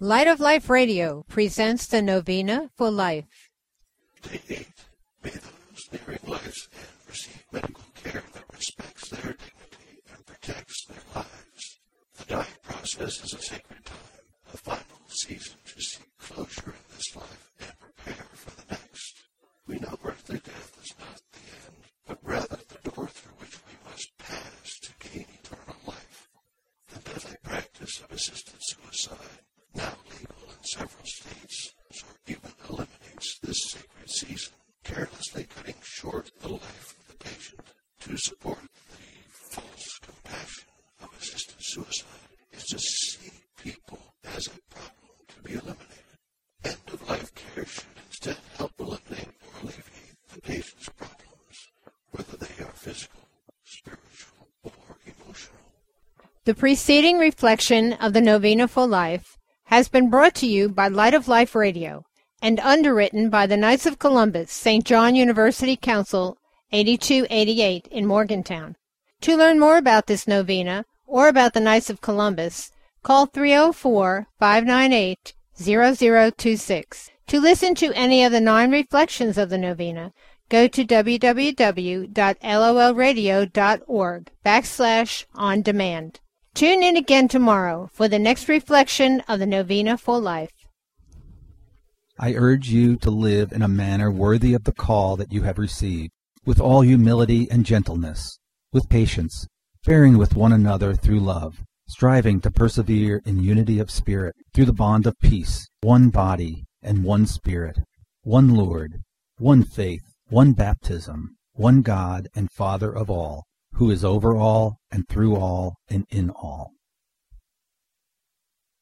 Light of Life Radio presents the Novena for Life. Day 8. May those nearing lives and receive medical care that respects their dignity and protects their lives. The dying process is a sacred time, a final season to seek closure in this life and prepare for the next. We know earthly death is not the end, but rather the door through which we must pass to gain eternal life. The deadly practice of assisted suicide, now legal in several states, or even eliminates this sacred season, carelessly cutting short the life of the patient. To support the false compassion of assisted suicide is to see people as a problem to be eliminated. End-of-life care should instead help eliminate or alleviate the patient's problems, whether they are physical, spiritual, or emotional. The preceding reflection of the Novena for Life has been brought to you by Light of Life Radio and underwritten by the Knights of Columbus, St. John University Council, 8288 in Morgantown. To learn more about this novena or about the Knights of Columbus, call 304-598-0026. To listen to any of the 9 reflections of the novena, go to www.lolradio.org/on-demand. Tune in again tomorrow for the next reflection of the Novena for Life. I urge you to live in a manner worthy of the call that you have received, with all humility and gentleness, with patience, bearing with one another through love, striving to persevere in unity of spirit through the bond of peace, one body and one Spirit, one Lord, one faith, one baptism, one God and Father of all, who is over all and through all and in all.